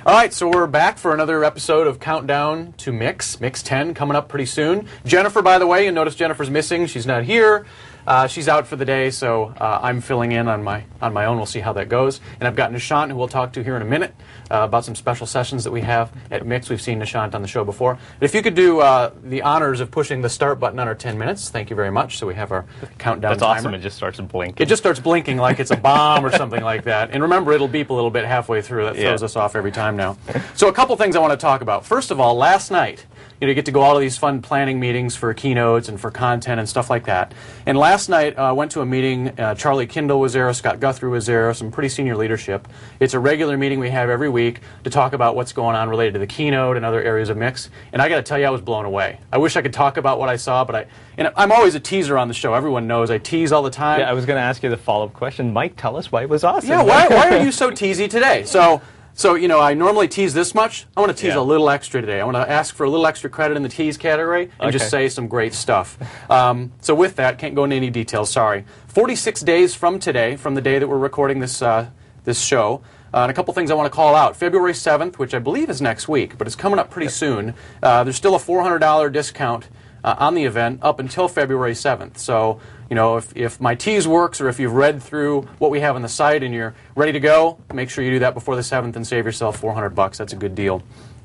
All right, so we're back for another episode of Countdown to Mix 10, coming up pretty soon. Jennifer, by the way, you notice Jennifer's missing. She's not here. She's out for the day, so I'm filling in on my own. We'll see how that goes. And I've got Nishant, who we'll talk to here in a minute, about some special sessions that we have at Mix. We've seen Nishant on the show before. But if you could do the honors of pushing the start button on our 10 minutes, thank you very much. So we have our countdown That's timer. awesome. It just starts blinking. It just starts blinking like it's a bomb or something like that. And remember, it'll beep a little bit halfway through. That throws us off every time now. So a couple things I want to talk about. First of all, last night, you get to go all of these fun planning meetings for keynotes and for content and stuff like that. And last night, I went to a meeting. Charlie Kindle was there, Scott Guthrie was there, some pretty senior leadership. It's a regular meeting we have every week to talk about what's going on related to the keynote and other areas of Mix. And I got to tell you, I was blown away. I wish I could talk about what I saw, but I'm always a teaser on the show. Everyone knows I tease all the time. Yeah, I was going to ask you the follow-up question. Mike, tell us why it was awesome. Yeah, why are you so teasy today? So, I normally tease this much. I want to tease a little extra today. I want to ask for a little extra credit in the tease category and just say some great stuff. So with that, can't go into any details, sorry. 46 days from today, from the day that we're recording this show, and a couple things I want to call out. February 7th, which I believe is next week, but it's coming up pretty soon. There's still a $400 discount on the event up until February 7th. So, if my tease works or if you've read through what we have on the site and you're ready to go, make sure you do that before the 7th and save yourself $400. That's a good deal.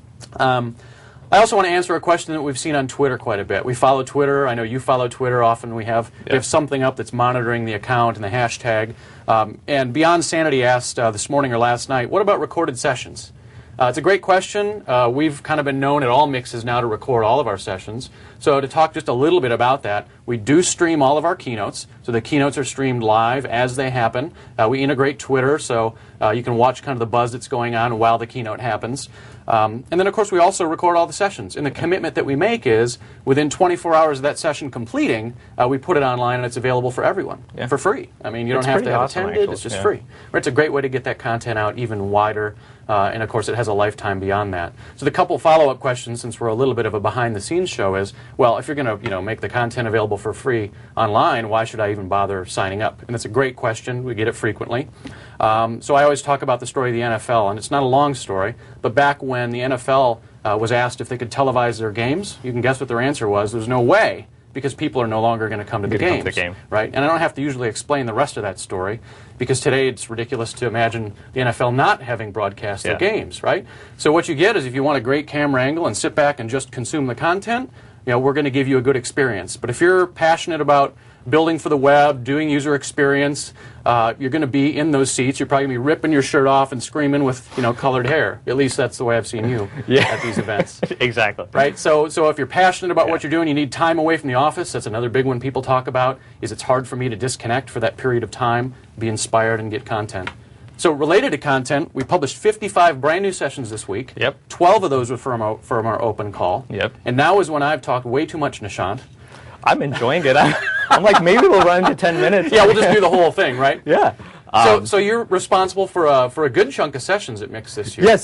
I also want to answer a question that we've seen on Twitter quite a bit. We follow Twitter. I know you follow Twitter often. We have something up that's monitoring the account and the hashtag. And Beyond Sanity asked this morning or last night, what about recorded sessions? It's a great question. We've kind of been known at all Mixes now to record all of our sessions. So to talk just a little bit about that, we do stream all of our keynotes. So the keynotes are streamed live as they happen. We integrate Twitter, so you can watch kind of the buzz that's going on while the keynote happens. And then, of course, we also record all the sessions. And the commitment that we make is within 24 hours of that session completing, we put it online and it's available for everyone for free. I mean, you don't have to have attended. It's just free. It's a great way to get that content out even wider. And, of course, it has a lifetime beyond that. So the couple follow-up questions, since we're a little bit of a behind-the-scenes show, is, well, if you're going to make the content available for free online, why should I even bother signing up? And it's a great question. We get it frequently. So I always talk about the story of the NFL, and it's not a long story, but back when the NFL was asked if they could televise their games, you can guess what their answer was. There's no way, because people are no longer going to come to the games. Right? And I don't have to usually explain the rest of that story, because today it's ridiculous to imagine the NFL not having broadcast their games, right? So what you get is if you want a great camera angle and sit back and just consume the content, we're going to give you a good experience. But if you're passionate about building for the web, doing user experience, you're going to be in those seats. You're probably going to be ripping your shirt off and screaming with colored hair. At least that's the way I've seen you at these events. Exactly. Right? So if you're passionate about what you're doing, you need time away from the office. That's another big one people talk about, is it's hard for me to disconnect for that period of time, be inspired, and get content. So related to content, we published 55 brand new sessions this week. 12 of those were from our open call. And now is when I've talked way too much, Nishant. I'm enjoying it. I'm like, maybe we'll run to 10 minutes. Yeah, we'll just do the whole thing, right? Yeah. So you're responsible for a good chunk of sessions at Mix this year. Yes,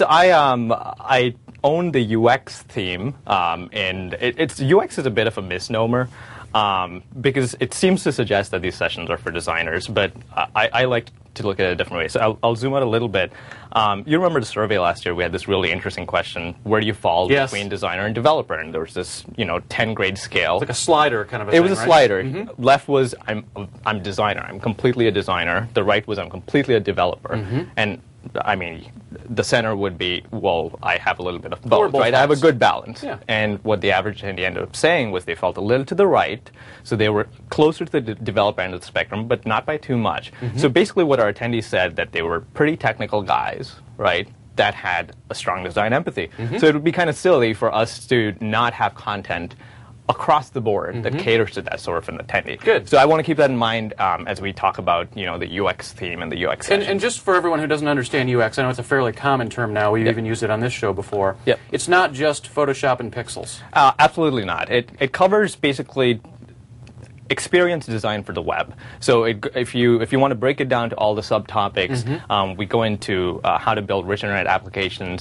I own the UX team, and UX is a bit of a misnomer. Because it seems to suggest that these sessions are for designers, but I like to look at it a different way. So I'll zoom out a little bit. You remember the survey last year? We had this really interesting question: where do you fall between designer and developer? And there was this, 10-grade scale. It's like a slider kind of a thing, It was a slider. Mm-hmm. Left was I'm designer. I'm completely a designer. The right was I'm completely a developer. Mm-hmm. And I mean, the center would be, well, I have a little bit of both, right? I have a good balance. Yeah. And what the average attendee ended up saying was they felt a little to the right, so they were closer to the developer end of the spectrum, but not by too much. Mm-hmm. So basically what our attendees said, that they were pretty technical guys, right, that had a strong design empathy. Mm-hmm. So it would be kind of silly for us to not have content across the board that caters to that sort of an attendee. Good. So I want to keep that in mind as we talk about the UX theme and the UX sessions. And just for everyone who doesn't understand UX, I know it's a fairly common term now. We've even used it on this show before. It's not just Photoshop and pixels. Absolutely not. It covers basically experience design for the web. So if you want to break it down to all the subtopics, we go into how to build rich internet applications,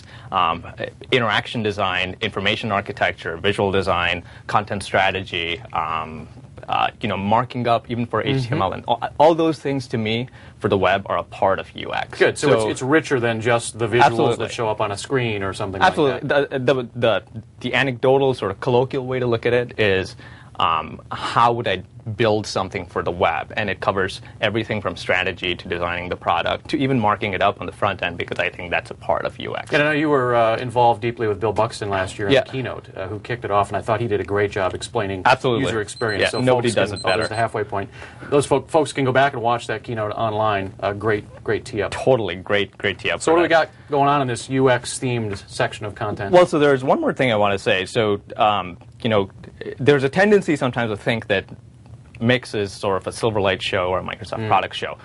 interaction design, information architecture, visual design, content strategy, marking up even for HTML, and all those things to me for the web are a part of UX. Good. So it's richer than just the visuals that show up on a screen or something like that. The anecdotal sort of colloquial way to look at it is, how would I build something for the web? And it covers everything from strategy to designing the product to even marking it up on the front end, because I think that's a part of UX. And I know you were involved deeply with Bill Buxton last year in the keynote, who kicked it off, and I thought he did a great job explaining user experience. Yeah, so nobody does it better. There's the halfway point. Those folks can go back and watch that keynote online. Great tee-up. Totally great tee-up. So what do we got going on in this UX-themed section of content? Well, so there's one more thing I want to say. So, there's a tendency sometimes to think that Mix is sort of a Silverlight show or a Microsoft product show.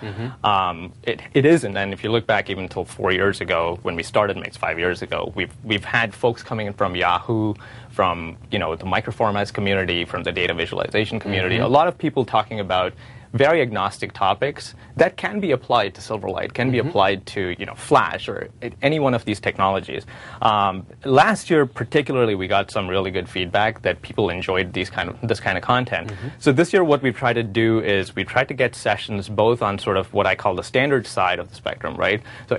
It isn't, and if you look back even until 4 years ago, when we started Mix 5 years ago, we've had folks coming in from Yahoo, from the microformats community, from the data visualization community, a lot of people talking about very agnostic topics that can be applied to Silverlight, can be applied to Flash or any one of these technologies. Last year, particularly, we got some really good feedback that people enjoyed this kind of content. So this year, what we've tried to do is we tried to get sessions both on sort of what I call the standard side of the spectrum, right? So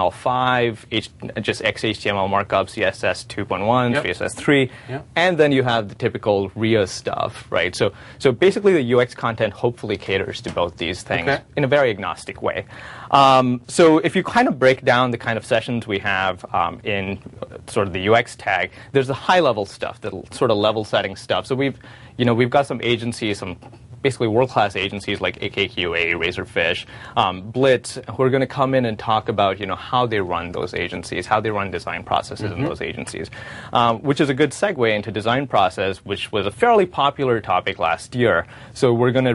HTML5, just XHTML markup, CSS 2.1, CSS 3, and then you have the typical RIA stuff, right? So basically, the UX content hopefully caters to both these things in a very agnostic way. So if you kind of break down the kind of sessions we have in sort of the UX tag, there's the high-level stuff, the sort of level-setting stuff. So we've got some agencies, some basically world-class agencies like AKQA, Razorfish, Blitz, who are going to come in and talk about how they run those agencies, how they run design processes in those agencies, which is a good segue into design process, which was a fairly popular topic last year. So we're going to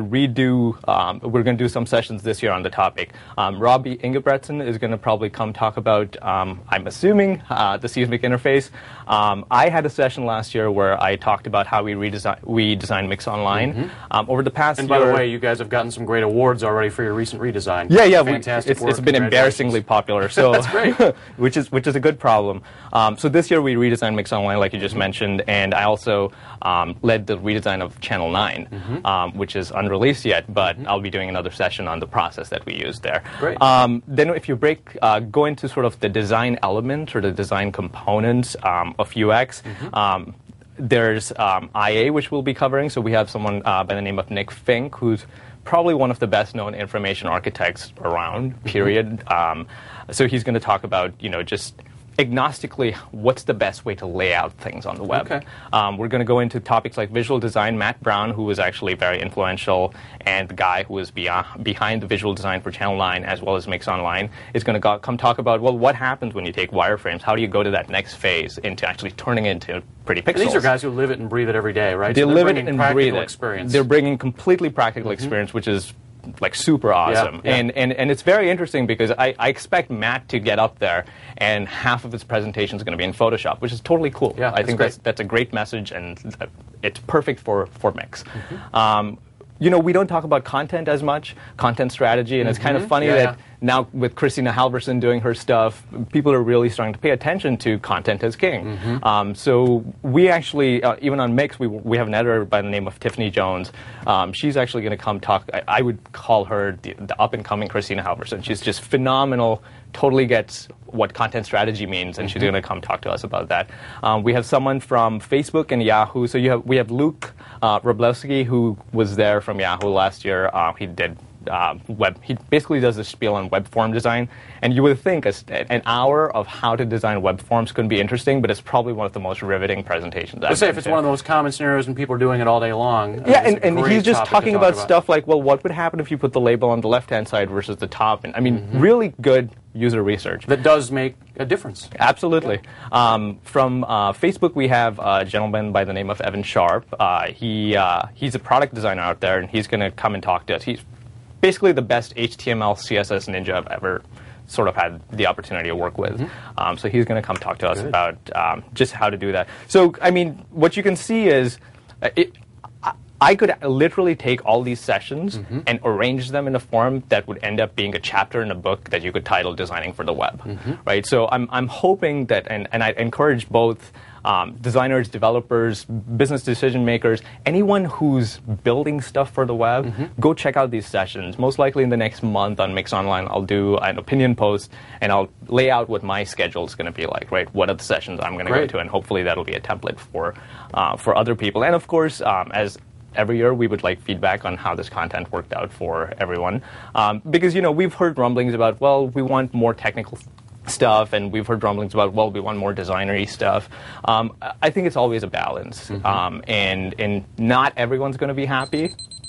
do some sessions this year on the topic. Robbie Ingebretson is going to probably come talk about, I'm assuming, the Seismic interface. I had a session last year where I talked about how we designed Mix Online. Over the past year. And by the way, you guys have gotten some great awards already for your recent redesign. Yeah. Fantastic work. It's been embarrassingly popular. So that's great. which is a good problem. So this year we redesigned Mix Online, like you just mentioned, and I also led the redesign of Channel 9, which is unreleased yet, but I'll be doing another session on the process that we used there. Great. Then if you go into sort of the design element or the design components of UX, there's IA, which we'll be covering. So we have someone by the name of Nick Fink, who's probably one of the best-known information architects around, period. So he's going to talk about, just agnostically, what's the best way to lay out things on the web. We're going to go into topics like visual design. Matt Brown, who was actually very influential and the guy who was behind the visual design for Channel 9 as well as Mix Online, is going to come talk about, well, what happens when you take wireframes? How do you go to that next phase into actually turning it into pretty pixels? And these are guys who live it and breathe it every day, right? They live it and breathe it. Experience. They're bringing completely practical experience, which is like super awesome. And it's very interesting because I expect Matt to get up there and half of his presentation is going to be in Photoshop, which is totally cool. I think that's a great message, and it's perfect for Mix. We don't talk about content as much, content strategy, and it's kind of funny that now with Christina Halverson doing her stuff, people are really starting to pay attention to content as king. So we actually, even on Mix, we have an editor by the name of Tiffany Jones. She's actually going to come talk. I would call her the up-and-coming Christina Halverson. She's just phenomenal, totally gets what content strategy means, and she's going to come talk to us about that. We have someone from Facebook and Yahoo. So we have Luke Wroblewski, who was there from Yahoo last year. He did he basically does a spiel on web form design, and you would think an hour of how to design web forms couldn't be interesting, but it's probably one of the most riveting presentations I've say if it's one of the most common scenarios and people are doing it all day long. And he's just talking about stuff like, well, what would happen if you put the label on the left-hand side versus the top? And I mean, really good user research. That does make a difference. Absolutely. From Facebook, we have a gentleman by the name of Evan Sharp. He's a product designer out there, and he's going to come and talk to us. He's basically the best HTML, CSS ninja I've ever sort of had the opportunity to work with. So he's going to come talk to us about just how to do that. So, I mean, what you can see is I could literally take all these sessions and arrange them in a form that would end up being a chapter in a book that you could title Designing for the Web, right? So I'm hoping that, and I encourage both designers, developers, business decision makers, anyone who's building stuff for the web, go check out these sessions. Most likely in the next month on Mix Online, I'll do an opinion post and I'll lay out what my schedule is going to be like, right? What are the sessions I'm going to go to, and hopefully that'll be a template for other people. And of course, as every year, we would like feedback on how this content worked out for everyone. Because, we've heard rumblings about, well, we want more technical stuff, and we've heard rumblings about, well, we want more designery stuff. I think it's always a balance, and not everyone's going to be happy